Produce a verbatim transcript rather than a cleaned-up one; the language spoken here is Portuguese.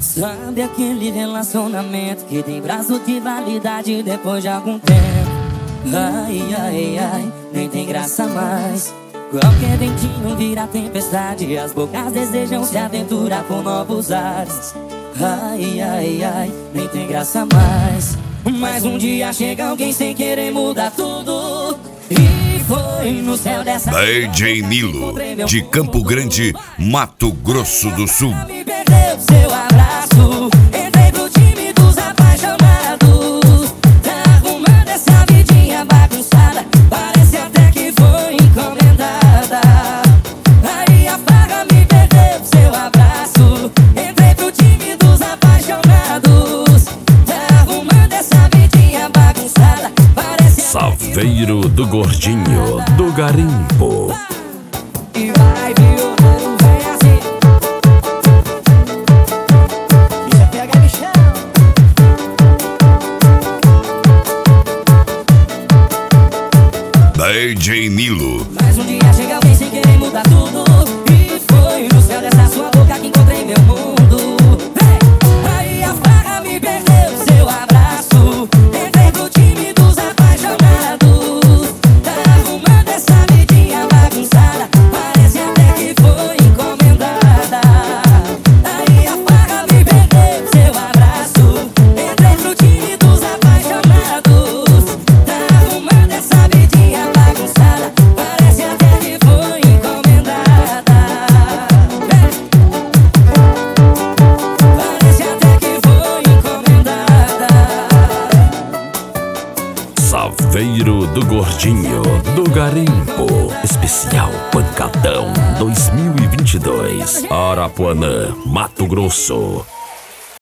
Sabe aquele relacionamento que tem prazo de validade depois de algum tempo? Ai, ai, ai, nem tem graça mais. Qualquer ventinho vira tempestade, as bocas desejam se aventurar com novos ares. Ai, ai, ai, nem tem graça mais. Mas um dia chega alguém sem querer mudar tudo. E foi no céu dessa D J Nilo, de Campo Grande, Mato Grosso do Sul. Me perdeu seu abraço, entrei pro time dos apaixonados. Tá arrumando essa vidinha bagunçada, parece até que foi encomendada. Aí a farra me perdeu seu abraço, entrei pro time dos apaixonados. Tá arrumando essa vidinha bagunçada, parece Saveiro do Gordinho, do Garimpo. e vai violando, vem assim. Isso é P H Michel. D J Nilo. Mas um dia chega alguém sem querer mudar tudo. E foi no céu dessa sua boca que encontrei meu mundo. Hey! Aí a farra me perdeu seu abraço, entrei pro time dos apaixonados. Tá arrumando essa vidinha bagunçada, parece até que foi encomendada. Aí a farra me perdeu seu abraço, entrei pro time dos apaixonados. Tá arrumando essa vidinha bagunçada, parece até que foi encomendada. Parece até que foi encomendada. Saveiro do Gordinho, do Garimpo. Especial Pancadão dois mil e vinte e dois. Arapuanã, Mato Grosso.